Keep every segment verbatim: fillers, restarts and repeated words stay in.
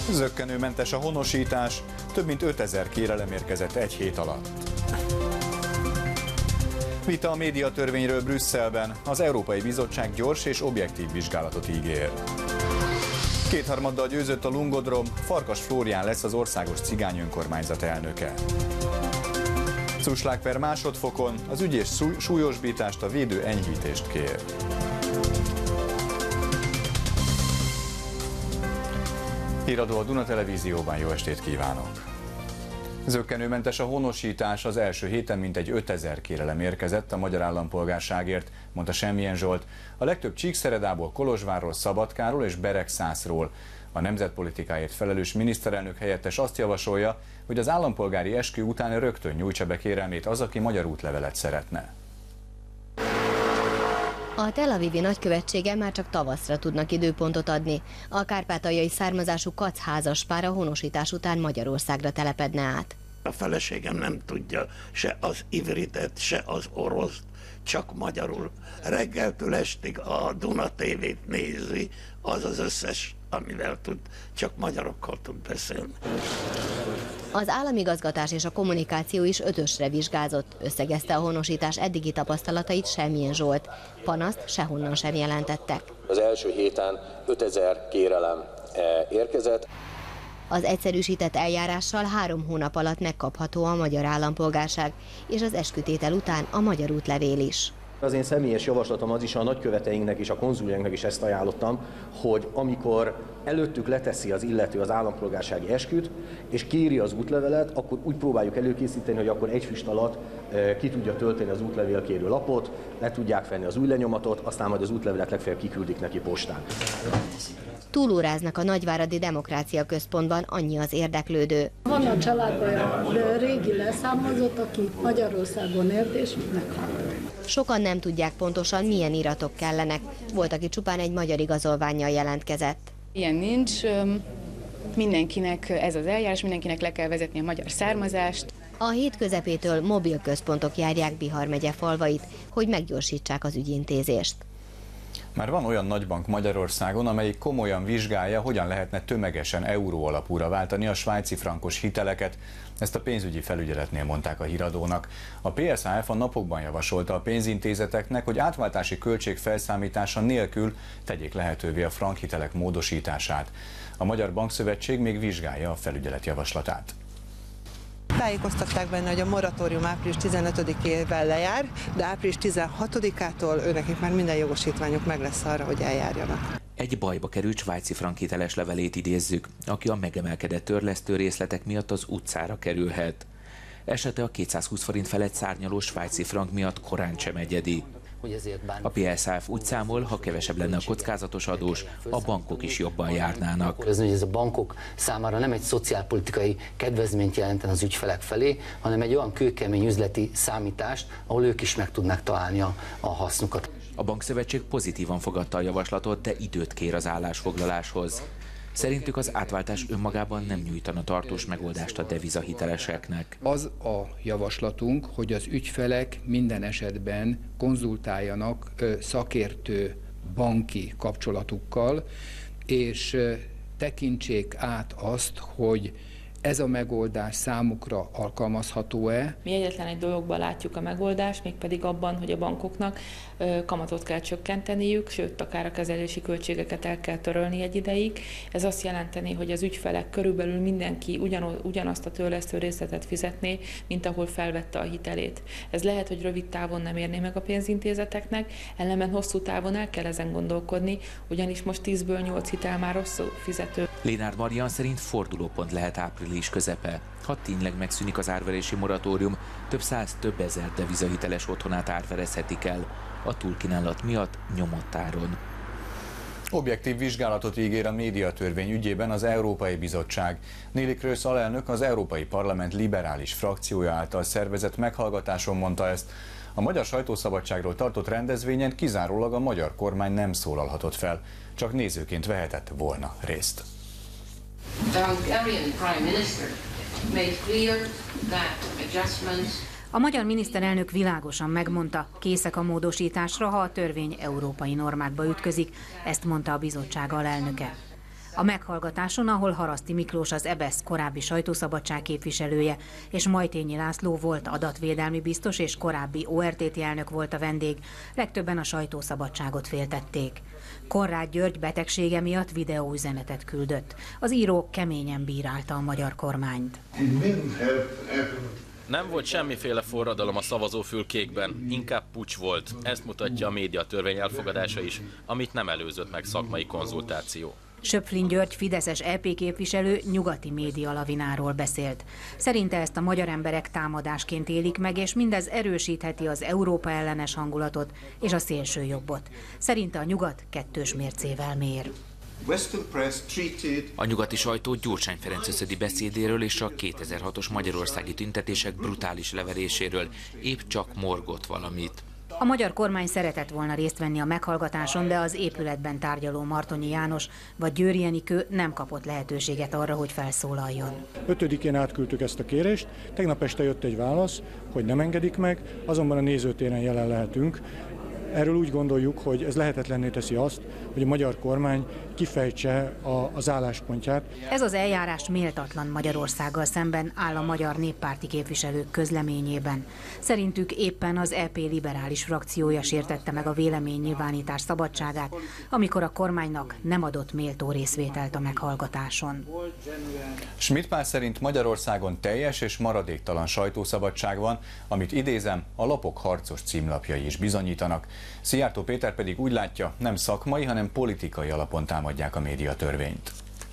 Zökkenőmentes a honosítás, több mint ötezer kérelem érkezett egy hét alatt. Vita a médiatörvényről Brüsszelben, az Európai Bizottság gyors és objektív vizsgálatot ígér. Kétharmaddal győzött a Lungodrom, Farkas Flórián lesz az országos cigány önkormányzat elnöke. Cuslák per másodfokon, az ügyész súlyosbítást, a védő enyhítést kér. Híradó a Duna Televízióban, jó estét kívánok! Zökkenőmentes a honosítás, az első héten mintegy ötezer kérelem érkezett a magyar állampolgárságért, mondta Semmilyen Zsolt. A legtöbb Csíkszeredából, Kolozsvárról, Szabadkáról és Beregszászról. A nemzetpolitikáért felelős miniszterelnök helyettes azt javasolja, hogy az állampolgári eskü után rögtön nyújtsa be kérelmét az, aki magyar útlevelet szeretne. A Tel Avivi nagykövetsége már csak tavaszra tudnak időpontot adni. A kárpátaljai származású Kac házaspár a honosítás után Magyarországra telepedne át. A feleségem nem tudja se az ivritet, se az oroszt, csak magyarul. Reggeltől estig a Duna té vét nézi, az az összes, amivel tud, csak magyarokkal tud beszélni. Az államigazgatás és a kommunikáció is ötösre vizsgázott, összegezte a honosítás eddigi tapasztalatait Semmilyen Zsolt. Panaszt sehonnan sem jelentettek. Az első héten ötezer kérelem érkezett. Az egyszerűsített eljárással három hónap alatt megkapható a magyar állampolgárság, és az eskütétel után a magyar útlevél is. Az én személyes javaslatom az is, a nagyköveteinknek és a konzuljainknak is ezt ajánlottam, hogy amikor előttük leteszi az illető az állampolgársági esküt, és kéri az útlevelet, akkor úgy próbáljuk előkészíteni, hogy akkor egy füst alatt ki tudja tölteni az útlevélkérő lapot, le tudják venni az új lenyomatot, aztán majd az útlevelet legfeljebb kiküldik neki postán. Túlóráznak a Nagyváradi Demokrácia Központban, annyi az érdeklődő. Van a családban a régi leszámozott, aki Magyarországon élt és meghalt. Sokan nem tudják pontosan, milyen iratok kellenek. Volt, aki csupán egy magyar igazolvánnyal jelentkezett. Ilyen nincs. Mindenkinek ez az eljárás, mindenkinek le kell vezetni a magyar származást. A hét közepétől mobil központok járják Bihar megye falvait, hogy meggyorsítsák az ügyintézést. Már van olyan nagybank Magyarországon, amelyik komolyan vizsgálja, hogyan lehetne tömegesen euró alapúra váltani a svájci frankos hiteleket. Ezt a pénzügyi felügyeletnél mondták a Híradónak. A pé es há ef a napokban javasolta a pénzintézeteknek, hogy átváltási költség felszámítása nélkül tegyék lehetővé a frankhitelek módosítását. A Magyar Bankszövetség még vizsgálja a felügyelet javaslatát. Tájékoztatták benne, hogy a moratórium április tizenötödikével lejár, de április tizenhatodikától őnekik már minden jogosítványuk meg lesz arra, hogy eljárjanak. Egy bajba került svájci frank hiteles levelét idézzük, aki a megemelkedett törlesztő részletek miatt az utcára kerülhet. Esete a kétszázhúsz forint felett szárnyaló svájci frank miatt korán sem egyedi. A pé es há ef úgy számol, ha kevesebb lenne a kockázatos adós, a bankok is jobban járnának. Ez a bankok számára nem egy szociálpolitikai kedvezményt jelenten az ügyfelek felé, hanem egy olyan kőkemény üzleti számítást, ahol ők is meg tudnák találni a, a hasznukat. A Bankszövetség pozitívan fogadta a javaslatot, de időt kér az állásfoglaláshoz. Szerintük az átváltás önmagában nem nyújtana tartós megoldást a devizahiteleseknek. Az a javaslatunk, hogy az ügyfelek minden esetben konzultáljanak szakértő banki kapcsolatukkal, és tekintsék át azt, hogy ez a megoldás számukra alkalmazható-e? Mi egyetlen egy dologban látjuk a megoldást, mégpedig abban, hogy a bankoknak kamatot kell csökkenteniük, sőt, akár a kezelési költségeket el kell törölni egy ideig. Ez azt jelenteni, hogy az ügyfelek körülbelül mindenki ugyanazt a törlesztő részletet fizetné, mint ahol felvette a hitelét. Ez lehet, hogy rövid távon nem érné meg a pénzintézeteknek, ellenben hosszú távon el kell ezen gondolkodni, ugyanis most tízből nyolc hitel már rossz fizető. Lénárd Marian szerint fordulópont lehet április közepe. Ha tényleg megszűnik az árverési moratórium, több száz, több ezer devizahiteles otthonát árverezhetik el a túlkínálat miatt nyomott áron. Objektív vizsgálatot ígér a médiatörvény ügyében az Európai Bizottság. Neelie Kroes alelnök az Európai Parlament liberális frakciója által szervezett meghallgatáson mondta ezt. A magyar sajtószabadságról tartott rendezvényen kizárólag a magyar kormány nem szólalhatott fel, csak nézőként vehetett volna részt. A magyar miniszterelnök világosan megmondta, készek a módosításra, ha a törvény európai normákba ütközik, ezt mondta a bizottság alelnöke. A meghallgatáson, ahol Haraszti Miklós, az EBESZ korábbi sajtószabadság képviselője, és Majtényi László volt adatvédelmi biztos és korábbi o er té té elnök volt a vendég, legtöbben a sajtószabadságot féltették. Konrád György betegsége miatt videóüzenetet küldött. Az író keményen bírálta a magyar kormányt. Nem volt semmiféle forradalom a szavazófülkékben, inkább puccs volt. Ezt mutatja a médiatörvény elfogadása is, amit nem előzött meg szakmai konzultáció. Söpflin György fideszes é pé képviselő nyugati média lavináról beszélt. Szerinte ezt a magyar emberek támadásként élik meg, és mindez erősítheti az Európa ellenes hangulatot és a szélsőjobbot. Szerinte a nyugat kettős mércével mér. A nyugati sajtó Gyurcsány Ferenc összödi beszédéről és a kétezer-hatos magyarországi tüntetések brutális leveréséről épp csak morgott valamit. A magyar kormány szeretett volna részt venni a meghallgatáson, de az épületben tárgyaló Martonyi János vagy Győri Enikő nem kapott lehetőséget arra, hogy felszólaljon. ötödikén átküldtük ezt a kérést, tegnap este jött egy válasz, hogy nem engedik meg, azonban a nézőtéren jelen lehetünk. Erről úgy gondoljuk, hogy ez lehetetlenné teszi azt, hogy a magyar kormány kifejtse a, az álláspontját. Ez az eljárás méltatlan Magyarországgal szemben áll a magyar néppárti képviselők közleményében. Szerintük éppen az é pé liberális frakciója sértette meg a véleménynyilvánítás szabadságát, amikor a kormánynak nem adott méltó részvételt a meghallgatáson. Schmidt Pál szerint Magyarországon teljes és maradéktalan sajtószabadság van, amit idézem, a lapok harcos címlapjai is bizonyítanak. Szijjártó Péter pedig úgy látja, nem szakmai, hanem politikai alapon támadják a médiatörvényt.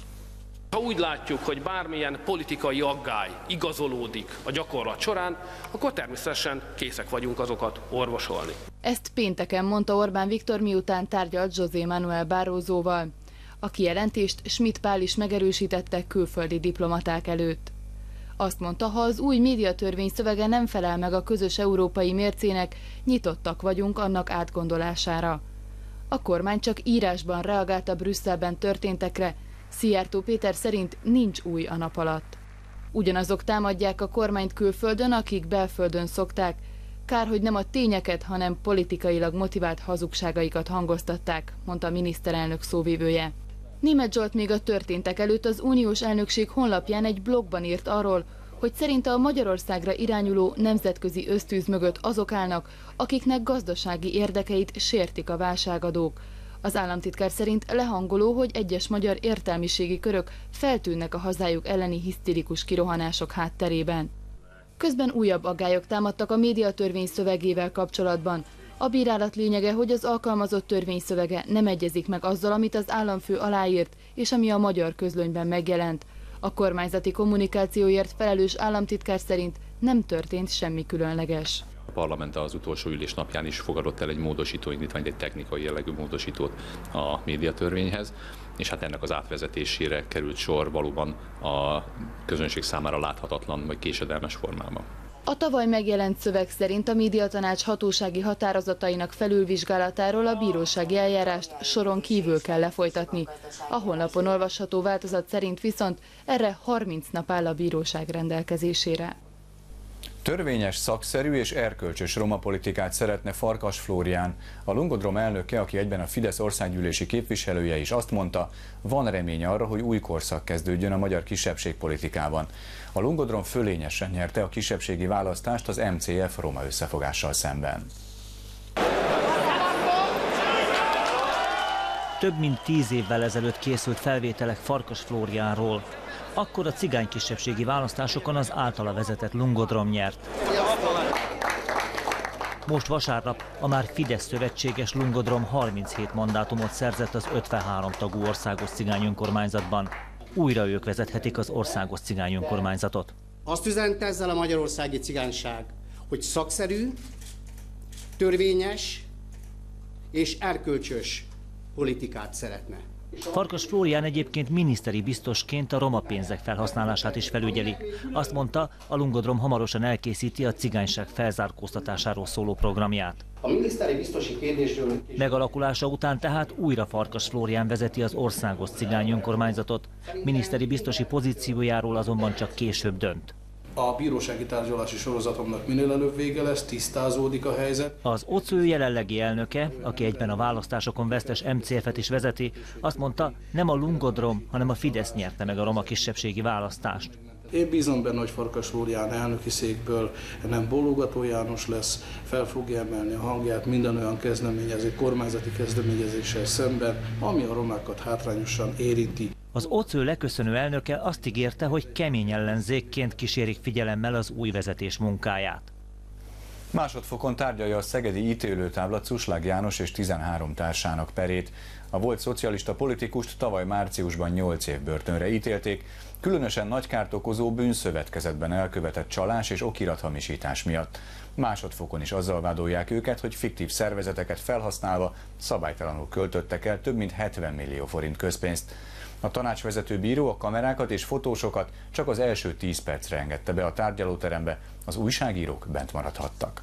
Ha úgy látjuk, hogy bármilyen politikai aggály igazolódik a gyakorlat során, akkor természetesen készek vagyunk azokat orvosolni. Ezt pénteken mondta Orbán Viktor, miután tárgyalt José Manuel Barrosóval. A kijelentést Schmidt Pál is megerősítette külföldi diplomaták előtt. Azt mondta, ha az új médiatörvény szövege nem felel meg a közös európai mércének, nyitottak vagyunk annak átgondolására. A kormány csak írásban reagált a Brüsszelben történtekre, Szijjártó Péter szerint nincs új a nap alatt. Ugyanazok támadják a kormányt külföldön, akik belföldön szokták, kár, hogy nem a tényeket, hanem politikailag motivált hazugságaikat hangoztatták, mondta a miniszterelnök szóvivője. Németh Zsolt még a történtek előtt az uniós elnökség honlapján egy blogban írt arról, hogy szerinte a Magyarországra irányuló nemzetközi ösztűz mögött azok állnak, akiknek gazdasági érdekeit sértik a válságadók. Az államtitkár szerint lehangoló, hogy egyes magyar értelmiségi körök feltűnnek a hazájuk elleni hisztérikus kirohanások hátterében. Közben újabb aggályok támadtak a médiatörvény szövegével kapcsolatban. A bírálat lényege, hogy az alkalmazott törvény szövege nem egyezik meg azzal, amit az államfő aláírt, és ami a magyar közlönyben megjelent. A kormányzati kommunikációért felelős államtitkár szerint nem történt semmi különleges. A parlament az utolsó ülés napján is fogadott el egy módosító indítványt, egy technikai jellegű módosítót a médiatörvényhez, és hát ennek az átvezetésére került sor valóban a közönség számára láthatatlan vagy késedelmes formában. A tavaly megjelent szöveg szerint a médiatanács hatósági határozatainak felülvizsgálatáról a bírósági eljárást soron kívül kell lefolytatni. A honlapon olvasható változat szerint viszont erre harminc nap áll a bíróság rendelkezésére. Törvényes, szakszerű és erkölcsös roma politikát szeretne Farkas Flórián. A Lungodrom elnöke, aki egyben a Fidesz országgyűlési képviselője is, azt mondta, van remény arra, hogy új korszak kezdődjön a magyar kisebbségpolitikában. A Lungodrom fölényesen nyerte a kisebbségi választást az em cé ef roma összefogással szemben. Több mint tíz évvel ezelőtt készült felvételek Farkas Flóriánról. Akkor a cigány kisebbségi választásokon az általa vezetett Lungodrom nyert. Most vasárnap a már Fidesz szövetséges Lungodrom harminchét mandátumot szerzett az ötvenhárom tagú országos cigány önkormányzatban. Újra ők vezethetik az országos cigány önkormányzatot. Azt üzente ezzel a magyarországi cigányság, hogy szakszerű, törvényes és erkölcsös politikát szeretne. Farkas Flórián egyébként miniszteri biztosként a roma pénzek felhasználását is felügyeli. Azt mondta, a Lungodrom hamarosan elkészíti a cigányság felzárkóztatásáról szóló programját. A miniszteri biztosi kérdésről... Megalakulása után tehát újra Farkas Flórián vezeti az országos cigány önkormányzatot. Miniszteri biztosi pozíciójáról azonban csak később dönt. a bírósági tárgyalási sorozatomnak minél előbb vége lesz, tisztázódik a helyzet. Az o cé ü jelenlegi elnöke, aki egyben a választásokon vesztes em cé ef-et is vezeti, azt mondta, nem a Lungodrom, hanem a Fidesz nyerte meg a roma kisebbségi választást. Én bízom benne, hogy Farkas Flórián elnöki székből nem Bólogató János lesz, fel fogja emelni a hangját minden olyan kezdeményezés, kormányzati kezdeményezéssel szemben, ami a romákat hátrányosan érinti. Az o cé ü leköszönő elnöke azt ígérte, hogy kemény ellenzékként kísérik figyelemmel az új vezetés munkáját. Másodfokon tárgyalja a szegedi ítélőtábla Cuslág János és tizenhárom társának perét. A volt szocialista politikust tavaly márciusban nyolc év börtönre ítélték, különösen nagy kárt okozó bűnszövetkezetben elkövetett csalás és okirathamisítás miatt. Másodfokon is azzal vádolják őket, hogy fiktív szervezeteket felhasználva szabálytalanul költöttek el több mint hetven millió forint közpénzt. A tanácsvezető bíró a kamerákat és fotósokat csak az első tíz percre engedte be a tárgyalóterembe, az újságírók bent maradhattak.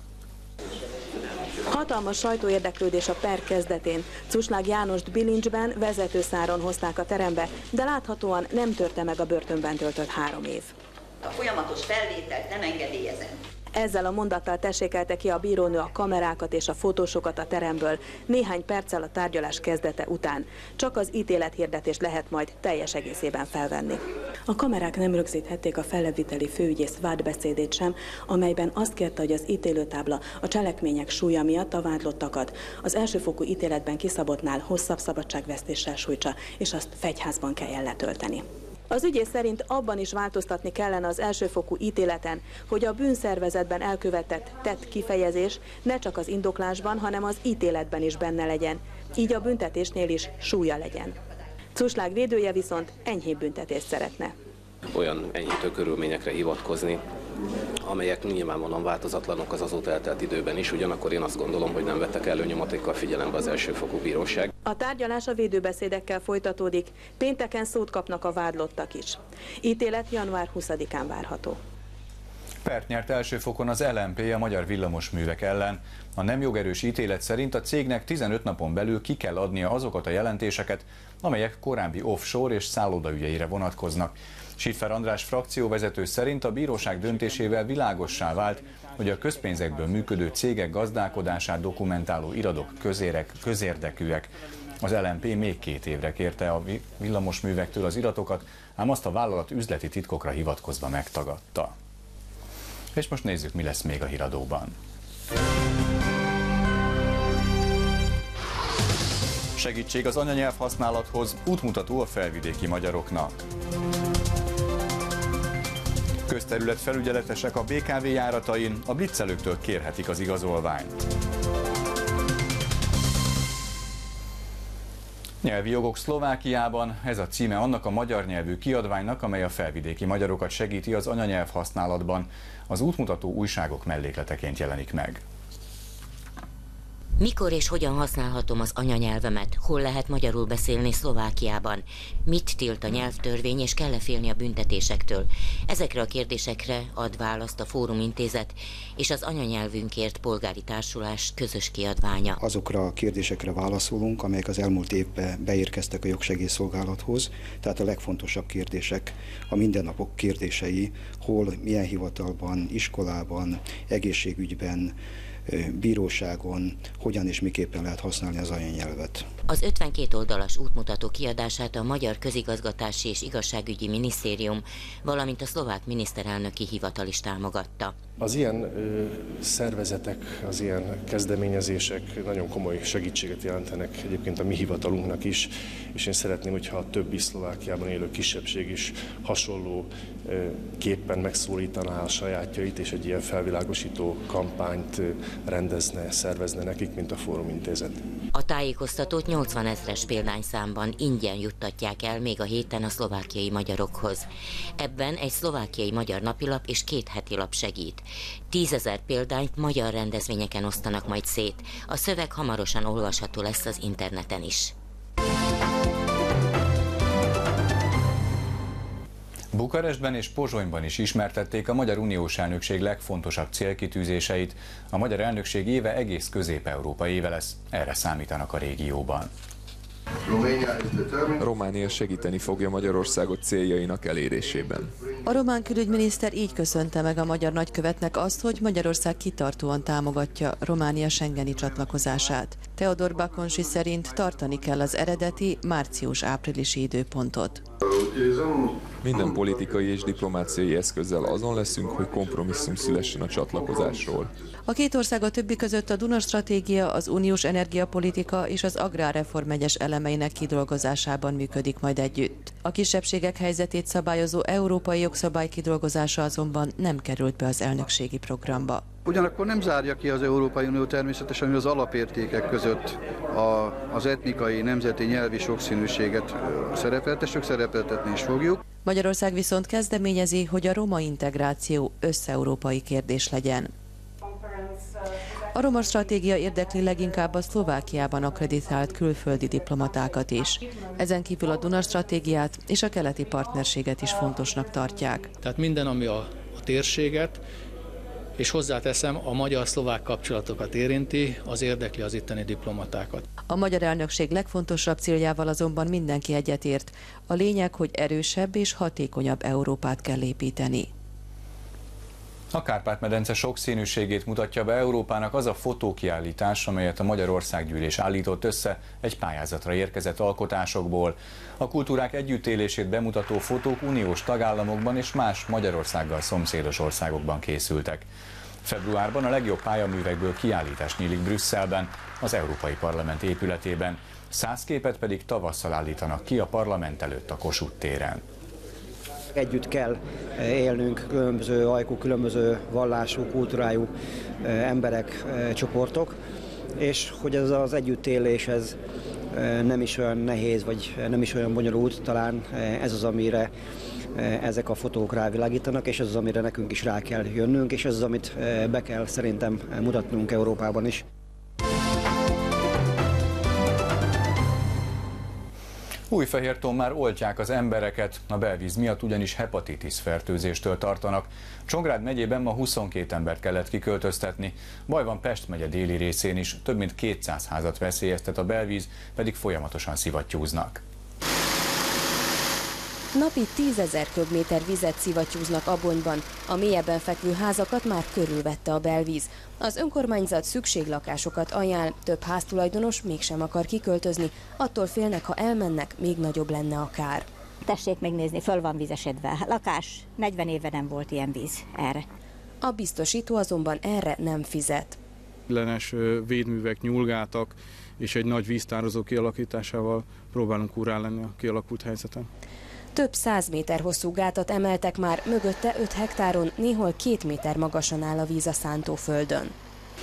Hatalmas sajtóérdeklődés a per kezdetén. Cuslág Jánost bilincsben, vezetőszáron hozták a terembe, de láthatóan nem törte meg a börtönben töltött három év. A folyamatos felvételt nem engedélyezem. Ezzel a mondattal tessékelte ki a bírónő a kamerákat és a fotósokat a teremből néhány perccel a tárgyalás kezdete után. Csak az ítélethirdetést lehet majd teljes egészében felvenni. A kamerák nem rögzíthették a fellebbviteli főügyész vádbeszédét sem, amelyben azt kérte, hogy az ítélőtábla a cselekmények súlya miatt a vádlottakat az elsőfokú ítéletben kiszabottnál hosszabb szabadságvesztéssel sújtsa, és azt fegyházban kelljen letölteni. Az ügyész szerint abban is változtatni kellene az elsőfokú ítéleten, hogy a bűnszervezetben elkövetett tett kifejezés ne csak az indoklásban, hanem az ítéletben is benne legyen. Így a büntetésnél is súlya legyen. Cuslág védője viszont enyhébb büntetést szeretne. Olyan enyhítő körülményekre hivatkozni, amelyek nyilvánvalóan változatlanok az azóta eltelt időben is, ugyanakkor én azt gondolom, hogy nem vettek elő nyomatékkal figyelembe az elsőfokú bíróság. A tárgyalás a védőbeszédekkel folytatódik, pénteken szót kapnak a vádlottak is. Ítélet január huszadikán várható. Pert nyert elsőfokon az el em pé a Magyar Villamosművek ellen. A nem jogerős ítélet szerint a cégnek tizenöt napon belül ki kell adnia azokat a jelentéseket, amelyek korábbi offshore és szállodaügyeire vonatkoznak. Schiffer András frakcióvezető szerint a bíróság döntésével világossá vált, hogy a közpénzekből működő cégek gazdálkodását dokumentáló iradok közérek, közérdekűek. Az el em pé még két évre kérte a villamosművektől az iratokat, ám azt a vállalat üzleti titkokra hivatkozva megtagadta. És most nézzük, mi lesz még a híradóban. Segítség az anyanyelv használathoz, útmutató a felvidéki magyaroknak. Közterület felügyeletesek a bé ká vé járatain, a blitzelőktől kérhetik az igazolványt. Nyelvi jogok Szlovákiában, ez a címe annak a magyar nyelvű kiadványnak, amely a felvidéki magyarokat segíti az anyanyelv használatban. Az útmutató újságok mellékleteként jelenik meg. Mikor és hogyan használhatom az anyanyelvemet? Hol lehet magyarul beszélni Szlovákiában? Mit tilt a nyelvtörvény, és kell-e félni a büntetésektől? Ezekre a kérdésekre ad választ a Fórum Intézet és az Anyanyelvünkért Polgári Társulás közös kiadványa. Azokra a kérdésekre válaszolunk, amelyek az elmúlt évben beérkeztek a jogsegélyszolgálathoz, tehát a legfontosabb kérdések, a mindennapok kérdései, hol, milyen hivatalban, iskolában, egészségügyben, bíróságon, hogyan és miképpen lehet használni az anyanyelvet. Az ötvenkét oldalas útmutató kiadását a Magyar Közigazgatási és Igazságügyi Minisztérium, valamint a szlovák miniszterelnöki hivatal is támogatta. Az ilyen ö, szervezetek, az ilyen kezdeményezések nagyon komoly segítséget jelentenek egyébként a mi hivatalunknak is, és én szeretném, hogyha a többi Szlovákiában élő kisebbség is hasonló ö, képpen megszólítaná a sajátjait, és egy ilyen felvilágosító kampányt ö, rendezne, szervezne nekik, mint a Fórum Intézet. A tájékoztatót nyolcvanezres példányszámban ingyen juttatják el még a héten a szlovákiai magyarokhoz. Ebben egy szlovákiai magyar napilap és két heti lap segít. Tízezer példányt magyar rendezvényeken osztanak majd szét. A szöveg hamarosan olvasható lesz az interneten is. Bukarestben és Pozsonyban is ismertették a Magyar Uniós Elnökség legfontosabb célkitűzéseit. A magyar elnökség éve egész Közép-Európa éve lesz, erre számítanak a régióban. Románia segíteni fogja Magyarországot céljainak elérésében. A román külügyminiszter így köszönte meg a magyar nagykövetnek azt, hogy Magyarország kitartóan támogatja Románia schengeni csatlakozását. Teodor Bakonsi szerint tartani kell az eredeti március-áprilisi időpontot. Minden politikai és diplomáciai eszközzel azon leszünk, hogy kompromisszum szülessen a csatlakozásról. A két ország a többi között a Duna stratégia, az uniós energiapolitika és az agrárreform egyes elemeinek kidolgozásában működik majd együtt. A kisebbségek helyzetét szabályozó európai jogszabály kidolgozása azonban nem került be az elnökségi programba. Ugyanakkor nem zárja ki az Európai Unió természetesen, hogy az alapértékek között a, az etnikai, nemzeti, nyelvi sokszínűséget szerepeltessük, szerepeltetni is fogjuk. Magyarország viszont kezdeményezi, hogy a roma integráció összeurópai kérdés legyen. A roma stratégia érdekli leginkább a Szlovákiában akkreditált külföldi diplomatákat is. Ezen kívül a Duna stratégiát és a keleti partnerséget is fontosnak tartják. Tehát minden, ami a, a térséget, és hozzáteszem, a magyar-szlovák kapcsolatokat érinti, az érdekli az itteni diplomatákat. A magyar elnökség legfontosabb céljával azonban mindenki egyetért. A lényeg, hogy erősebb és hatékonyabb Európát kell építeni. A Kárpát-medence sokszínűségét mutatja be Európának az a fotókiállítás, amelyet a Magyarországgyűlés állított össze egy pályázatra érkezett alkotásokból. A kultúrák együttélését bemutató fotók uniós tagállamokban és más Magyarországgal szomszédos országokban készültek. Februárban a legjobb pályaművekből kiállítás nyílik Brüsszelben, az Európai Parlament épületében, száz képet pedig tavasszal állítanak ki a parlament előtt a Kossuth téren. Együtt kell élnünk különböző ajkú, különböző vallású, kultúrájú emberek, csoportok, és hogy ez az együttélés ez nem is olyan nehéz, vagy nem is olyan bonyolult, talán ez az, amire ezek a fotók rávilágítanak, és ez az, amire nekünk is rá kell jönnünk, és ez az, amit be kell szerintem mutatnunk Európában is. Újfehérton már oltják az embereket, a belvíz miatt ugyanis hepatitis fertőzéstől tartanak. Csongrád megyében ma huszonkét embert kellett kiköltöztetni. Baj van Pest megye déli részén is, több mint kétszáz házat veszélyeztet a belvíz, pedig folyamatosan szivattyúznak. Napi tízezer köbméter vizet szivattyúznak Abonyban, a mélyebben fekvő házakat már körülvette a belvíz. Az önkormányzat szükséglakásokat ajánl, több háztulajdonos mégsem akar kiköltözni, attól félnek, ha elmennek, még nagyobb lenne a kár. Tessék megnézni, föl van vizesedve. Lakás, negyven éve nem volt ilyen víz erre. A biztosító azonban erre nem fizet. Ellenes védművek nyúlgáltak, és egy nagy víztározó kialakításával próbálunk úrrá lenni a kialakult helyzeten. Több száz méter hosszú gátat emeltek már, mögötte öt hektáron, néhol két méter magasan áll a víz a szántóföldön.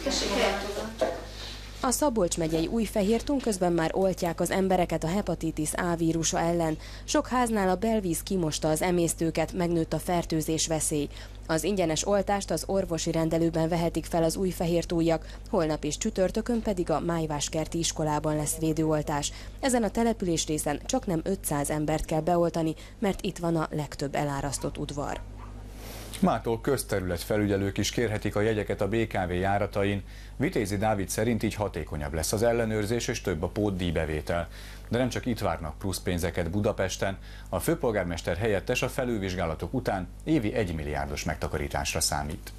A Szabolcs megyei Újfehérton közben már oltják az embereket a hepatitis A vírusa ellen. Sok háznál a belvíz kimosta az emésztőket, megnőtt a fertőzés veszély. Az ingyenes oltást az orvosi rendelőben vehetik fel az újfehértóiak, holnap és csütörtökön pedig a Májváskerti iskolában lesz védőoltás. Ezen a településrészen csak nem ötszáz embert kell beoltani, mert itt van a legtöbb elárasztott udvar. Mától közterületfelügyelők is kérhetik a jegyeket a bé ká vé járatain. Vitézi Dávid szerint így hatékonyabb lesz az ellenőrzés és több a pótdíjbevétel. De nem csak itt várnak plusz pénzeket Budapesten, a főpolgármester helyettes a felülvizsgálatok után évi egymilliárdos megtakarításra számít.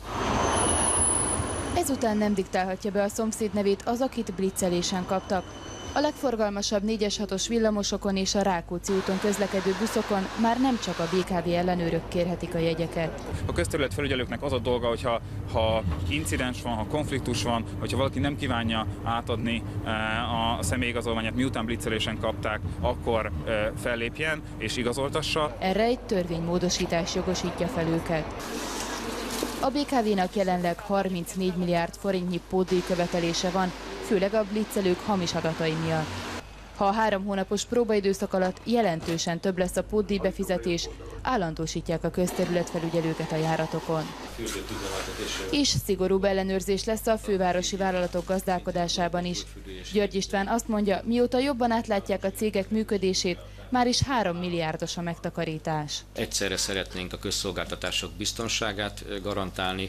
Ezután nem diktálhatja be a szomszéd nevét az, akit blitzelésen kaptak. A legforgalmasabb négyes hatos villamosokon és a Rákóczi úton közlekedő buszokon már nem csak a bé ká vé ellenőrök kérhetik a jegyeket. A közterületfelügyelőknek az a dolga, hogyha ha incidens van, ha konfliktus van, hogyha valaki nem kívánja átadni a személyigazolványát, miután blitzelésen kapták, akkor fellépjen és igazoltassa. Erre egy törvénymódosítás jogosítja fel őket. A bé ká vénak jelenleg harmincnégy milliárd forintnyi pótdíjkövetelése van, főleg a blitzelők hamis adatai miatt. Ha a három hónapos próbaidőszak alatt jelentősen több lesz a pótdíjbefizetés, állandósítják a közterületfelügyelőket a járatokon. És szigorúbb ellenőrzés lesz a fővárosi vállalatok gazdálkodásában is. György István azt mondja, mióta jobban átlátják a cégek működését, már is három milliárdos a megtakarítás. Egyszerre szeretnénk a közszolgáltatások biztonságát garantálni,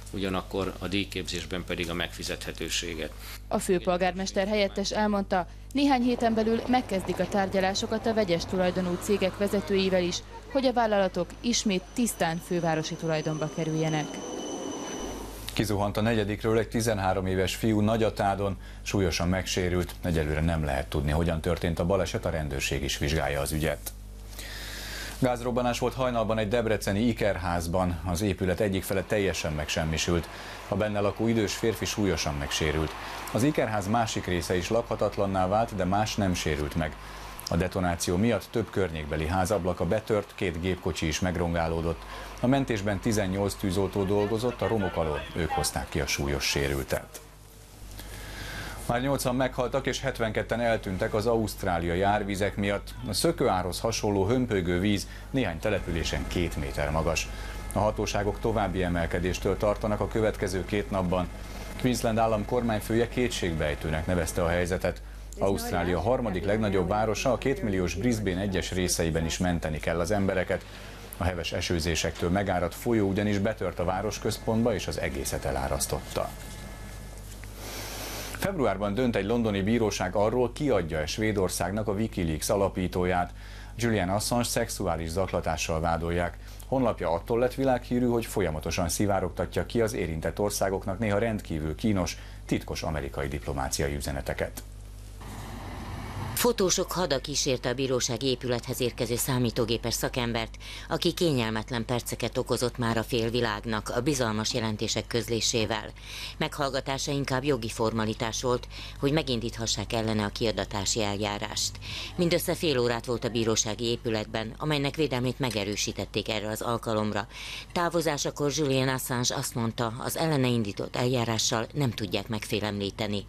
ugyanakkor a díjképzésben pedig a megfizethetőséget. A főpolgármester helyettes elmondta, néhány héten belül megkezdik a tárgyalásokat a vegyes tulajdonú cégek vezetőivel is, hogy a vállalatok ismét tisztán fővárosi tulajdonba kerüljenek. Kizuhant a negyedikről egy tizenhárom éves fiú Nagyatádon, súlyosan megsérült, egyelőre nem lehet tudni, hogyan történt a baleset, a rendőrség is vizsgálja az ügyet. Gázrobbanás volt hajnalban egy debreceni ikerházban, az épület egyik fele teljesen megsemmisült. A benne lakó idős férfi súlyosan megsérült. Az ikerház másik része is lakhatatlanná vált, de más nem sérült meg. A detonáció miatt több környékbeli ház ablaka betört, két gépkocsi is megrongálódott. A mentésben tizennyolc tűzoltó dolgozott, a romok alól ők hozták ki a súlyos sérültet. Már nyolcan meghaltak és hetvenketten eltűntek az ausztráliai árvizek miatt. A szökőárhoz hasonló hömpölygő víz néhány településen két méter magas. A hatóságok további emelkedéstől tartanak a következő két napban. Queensland állam kormányfője kétségbejtőnek nevezte a helyzetet. Ausztrália harmadik legnagyobb városa, a kétmilliós Brisbane egyes részeiben is menteni kell az embereket. A heves esőzésektől megáradt folyó ugyanis betört a városközpontba és az egészet elárasztotta. Februárban dönt egy londoni bíróság arról, ki adja-e Svédországnak a Wikileaks alapítóját. Julian Assange szexuális zaklatással vádolják. Honlapja attól lett világhírű, hogy folyamatosan szivárogtatja ki az érintett országoknak néha rendkívül kínos, titkos amerikai diplomáciai üzeneteket. Fotósok hada kísérte a bírósági épülethez érkező számítógépes szakembert, aki kényelmetlen perceket okozott már a félvilágnak a bizalmas jelentések közlésével. Meghallgatása inkább jogi formalitás volt, hogy megindíthassák ellene a kiadatási eljárást. Mindössze fél órát volt a bírósági épületben, amelynek védelmét megerősítették erre az alkalomra. Távozásakor Julian Assange azt mondta, az ellene indított eljárással nem tudják megfélemlíteni.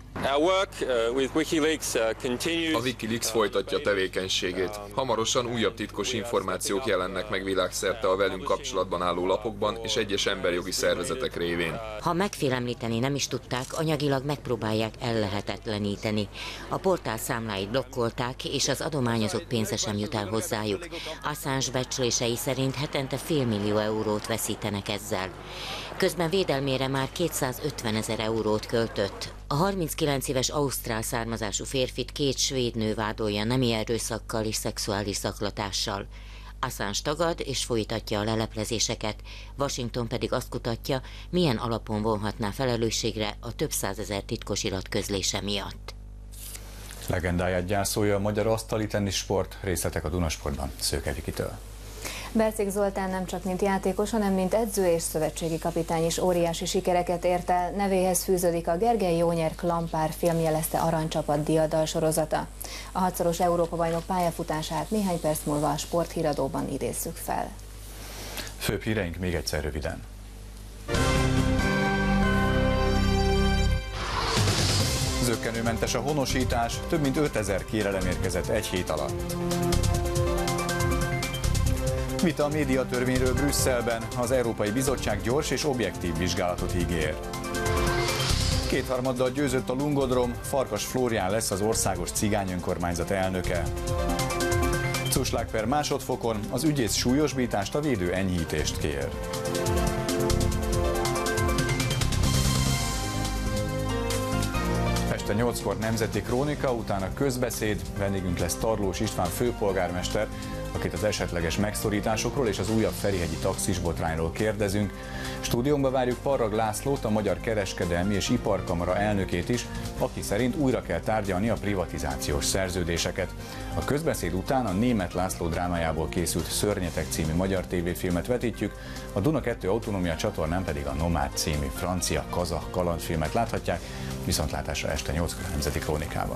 A Wikileaks folytatja tevékenységét. Hamarosan újabb titkos információk jelennek meg világszerte a velünk kapcsolatban álló lapokban és egyes emberjogi szervezetek révén. Ha megfélemlíteni nem is tudták, anyagilag megpróbálják ellehetetleníteni. A portál számláit blokkolták, és az adományozott pénze sem jut el hozzájuk. Assange becslései szerint hetente félmillió eurót veszítenek ezzel. Közben védelmére már kétszázötven ezer eurót költött. A harminckilenc éves ausztrál származású férfit két svéd nő vádolja nemi erőszakkal és szexuális zaklatással. Assange tagad és folytatja a leleplezéseket, Washington pedig azt kutatja, milyen alapon vonhatná felelősségre a több százezer titkos irat közlése miatt. Legendáját gyászolja a magyar asztali teniszsport, részletek a Dunasportban Szőke Vikitől. Bercik Zoltán nem csak mint játékos, hanem mint edző és szövetségi kapitány is óriási sikereket ért el. Nevéhez fűződik a Gergely Jónyer Klampár filmjelezte Aranycsapat diadal sorozata. A hatszoros Európa-bajnok pályafutását néhány perc múlva a sporthíradóban idézzük fel. Főbb híreink még egyszer röviden. Zökkenőmentes a honosítás, több mint ötezer kérelem érkezett egy hét alatt. Vita a médiatörvényről Brüsszelben, az Európai Bizottság gyors és objektív vizsgálatot ígér. Kétharmaddal győzött a Lungodrom, Farkas Flórián lesz az országos cigány önkormányzat elnöke. Cuslák per másodfokon, az ügyész súlyosbítást, a védő enyhítést kér. Este nyolckor nemzeti krónika, utána közbeszéd, vendégünk lesz Tarlós István főpolgármester, akit az esetleges megszorításokról és az újabb ferihegyi taxis botrányról kérdezünk. Stúdiónkba várjuk Parrag Lászlót, a Magyar Kereskedelmi és Iparkamara elnökét is, aki szerint újra kell tárgyalni a privatizációs szerződéseket. A közbeszéd után a Németh László drámájából készült Szörnyetek című magyar tévéfilmet vetítjük, a Duna kettő Autonómia csatornán pedig a Nomád című francia-kazah kalandfilmet láthatják, viszontlátásra este nyolckor a Nemzeti Krónikában.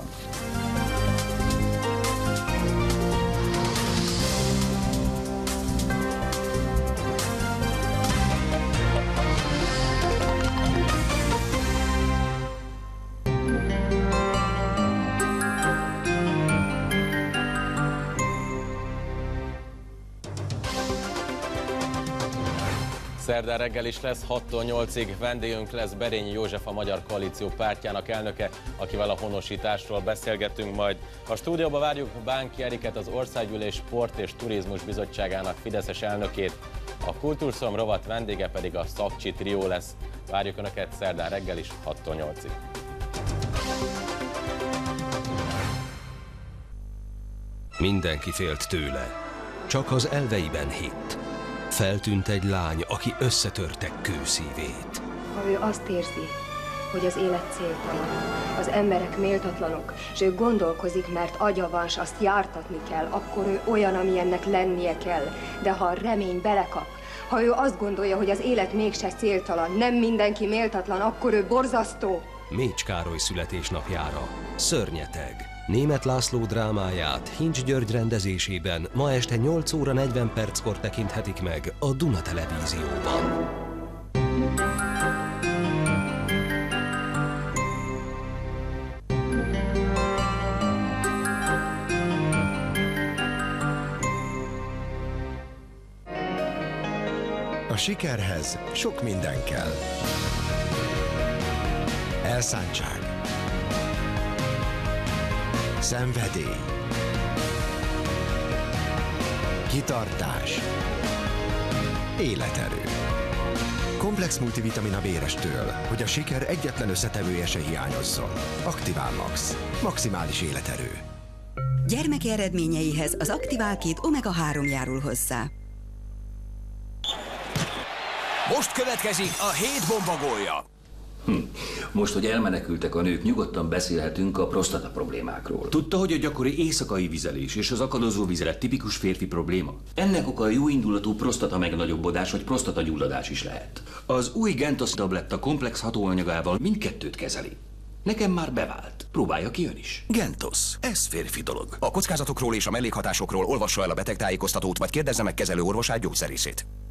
Szerdán reggel is lesz hattól nyolcig, vendégünk lesz Berényi József, a Magyar Koalíció pártjának elnöke, akivel a honosításról beszélgetünk majd. A stúdióba várjuk Bánki Eriket, az Országgyűlés Sport és Turizmus Bizottságának fideszes elnökét, a Kultúrszom rovat vendége pedig a Szakcsi trió lesz. Várjuk Önöket szerdán reggel is hattól nyolcig. Mindenki félt tőle, csak az elveiben hitt. Feltűnt egy lány, aki összetörte kőszívét. Ha ő azt érzi, hogy az élet céltalan, az emberek méltatlanok, és ő gondolkozik, mert agya van, s azt jártatni kell, akkor ő olyan, amilyennek lennie kell. De ha a remény belekap, ha ő azt gondolja, hogy az élet mégse céltalan, nem mindenki méltatlan, akkor ő borzasztó. Mécs Károly születésnapjára Szörnyeteg. Németh László drámáját Hincs György rendezésében ma este nyolc óra negyven perckor tekinthetik meg a Duna Televízióban. A sikerhez sok minden kell. Elszántság, szenvedély, kitartás, életerő. Komplex multivitamin a vérestől, hogy a siker egyetlen összetevője se hiányozzon. Aktivál Max. Maximális életerő. Gyermeki eredményeihez az Aktivál két omega három járul hozzá. Most következik a hét bombagólja. Hm. Most, hogy elmenekültek a nők, nyugodtan beszélhetünk a prostata problémákról. Tudta, hogy a gyakori éjszakai vizelés és az akadozó vizelet tipikus férfi probléma? Ennek oka a jóindulatú prostata megnagyobbodás vagy prostata gyulladás is lehet. Az új Gentos tabletta komplex hatóanyagával mindkettőt kezeli. Nekem már bevált. Próbálja ki ön is. Gentos. Ez férfi dolog. A kockázatokról és a mellékhatásokról olvassa el a betegtájékoztatót, vagy kérdezze meg kezelő orvosát, gyógyszerészét.